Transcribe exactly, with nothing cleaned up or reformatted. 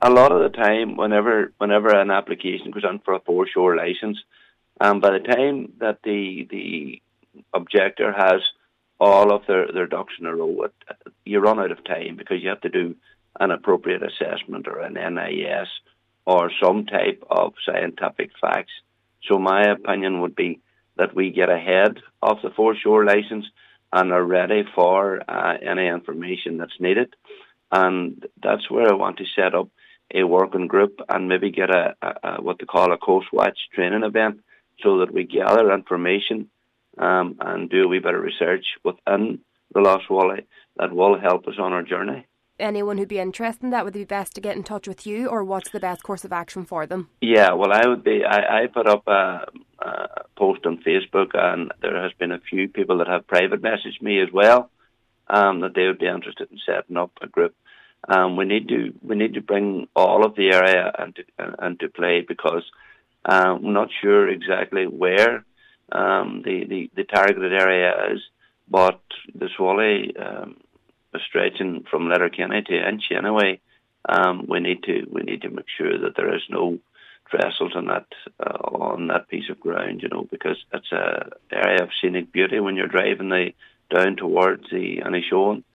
a lot of the time, whenever whenever an application goes in for a foreshore license, um, by the time that the the objector has all of their, their ducks in a row, it, you run out of time because you have to do an appropriate assessment or an N I S or some type of scientific facts. So my opinion would be that we get ahead of the foreshore license and are ready for uh, any information that's needed. And that's where I want to set up a working group and maybe get a, a, a what they call a Coast Watch training event so that we gather information um, and do a wee bit of research within the Lost Walleye that will help us on our journey. Anyone who'd be interested in that, would it be best to get in touch with you, or what's the best course of action for them? Yeah, well, I would be. I, I put up a, a post on Facebook, and there has been a few people that have private messaged me as well, um, that they would be interested in setting up a group. Um, we need to we need to bring all of the area into into play because um, I'm not sure exactly where um, the, the the targeted area is, but the Swally um, is stretching from Letterkenny to Inch anyway. Um, we need to we need to make sure that there is no trestles on that uh, on that piece of ground, you know, because it's a area of scenic beauty when you're driving the down towards the Inishowen.